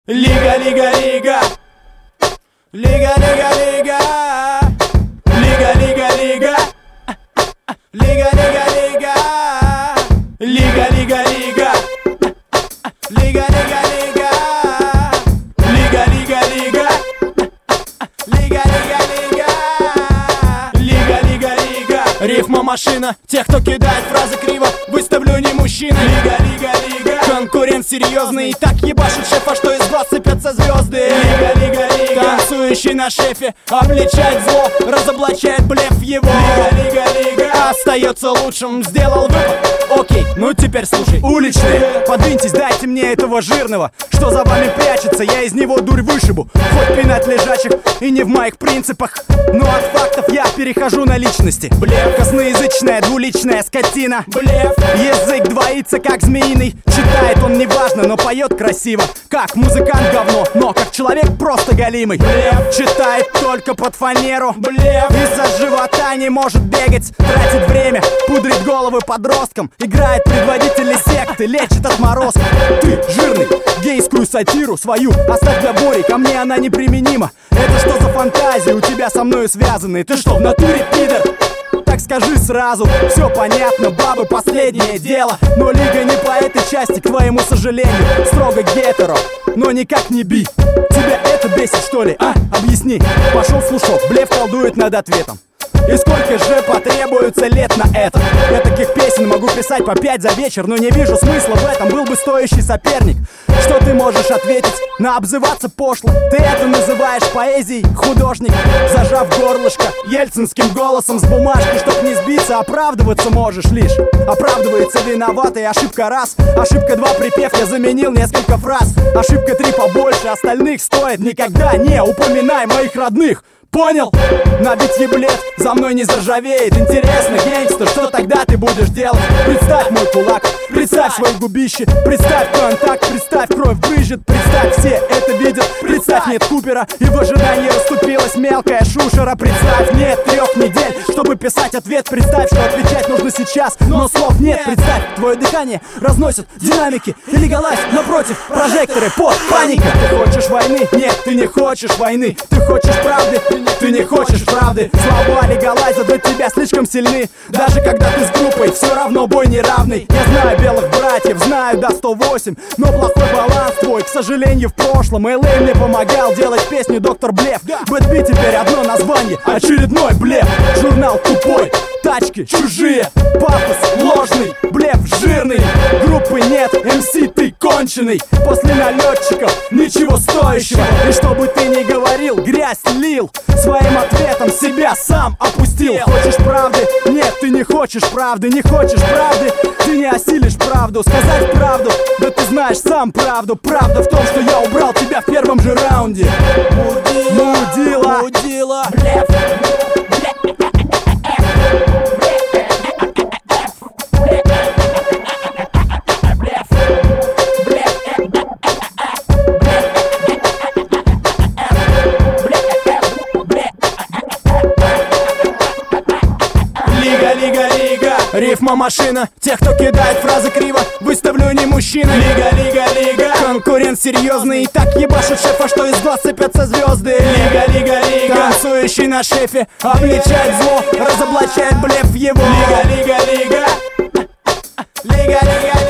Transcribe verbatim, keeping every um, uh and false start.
Лига, лига, лига. Лига, лига, лига. Лига, лига, лига. Лига, лига, лига. Лига, лига, лига. Лига, лига, лига. Лига, лига, лига. Лига, лига, лига. Лига, лига, лига. Рифма машина, тех, кто кидает фразы криво, выставлю не мужчина. Лига, лига, лига. Конкурент серьезный, так ебашит шефа, что из глаз сыпятся звезды. Лига, лига, лига. Танцующий на шефе обличает зло, разоблачает блеф его. Лига, лига, лига. Остается лучшим, сделал выпад. Окей, ну теперь слушай. Уличные, подвиньтесь, дайте мне этого жирного, что за вами прячется, я из него дурь вышибу. Хоть пинать лежачих и не в моих принципах, но от фактов я перехожу на личности. Блеф, косноязычная, двуличная скотина. Блеф, язык двоится как змеиный. Читает он неважно, но поет красиво. Как музыкант говно, но как человек просто галимый. Блеф, читает только под фанеру. Блеф, из-за живота не может бегать, тратит время, пудрит головы подросткам, играет предводителей секты, лечит отморозков. Ты, жирный, гейскую сатиру свою оставь для Бори, ко мне она неприменима. Это что за фантазии у тебя со мною связаны? Ты что, в натуре пидор? Так скажи сразу, все понятно, бабы последнее дело. Но лига не по этой части, к твоему сожалению. Строго гетеро, но никак не би. Тебя это бесит, что ли, а? Объясни. Пошел слушок, блеф колдует над ответом. И сколько же потребуется лет на это? Я таких песен могу писать по пять за вечер, но не вижу смысла в этом, был бы стоящий соперник. Что ты можешь ответить на обзываться пошло? Ты это называешь поэзией, художник? Зажав горлышко ельцинским голосом с бумажки, чтоб не сбиться, оправдываться можешь лишь. Оправдывается виноватый, ошибка раз, ошибка два, припев я заменил несколько фраз. Ошибка три побольше остальных стоит, никогда не упоминай моих родных. Понял? Набить еблет за мной не заржавеет. Интересно, гангстер, что тогда ты будешь делать? Представь мой кулак, представь свои губищи, представь контакт, представь кровь брызжет, представь все это видят, представь нет Купера и в ожидании расступилась мелкая шушера. Представь нет трех недель, чтобы писать ответ, представь, что отвечать нужно сейчас, но слов нет. Представь, твое дыхание разносит динамики и легалайз напротив, прожекторы, под паника. Ты хочешь войны? Нет, ты не хочешь войны. Ты хочешь правды? Ты не хочешь правды. Слова легалайза для тебя слишком сильны. Даже когда ты с группой, все равно бой неравный. Я знаю белых братьев, знаю до сто восемь, но плохой баланс твой, к сожалению, в прошлом. эл эй мне помогал делать песню «Доктор Блеф». Бэтби теперь одно название, очередной блеф. Журнал тупой, тачки чужие, пафос ложный, блеф жирный. Группы нет, эм си ты конченый. После налетчиков ничего стоящего. И чтобы ты не говорил, грязь лил, своим ответом себя сам опустил. Хочешь правды? Нет, ты не хочешь правды. Не хочешь правды? Ты не осилишь правду. Сказать правду? Да ты знаешь сам правду. Правда в том, что я убрал тебя в первом же раунде. Мудила, мудила, блеф. Лига, лига, рифма машина, тех, кто кидает фразы криво, выставлю не мужчина. Лига, лига, лига. Конкурент серьезный, так ебашит шефа, что из глаз сыпятся звезды. Лига, лига, лига. Танцующий на шефе обличает зло, разоблачает блеф его. Лига, лига, лига. Лига, лига.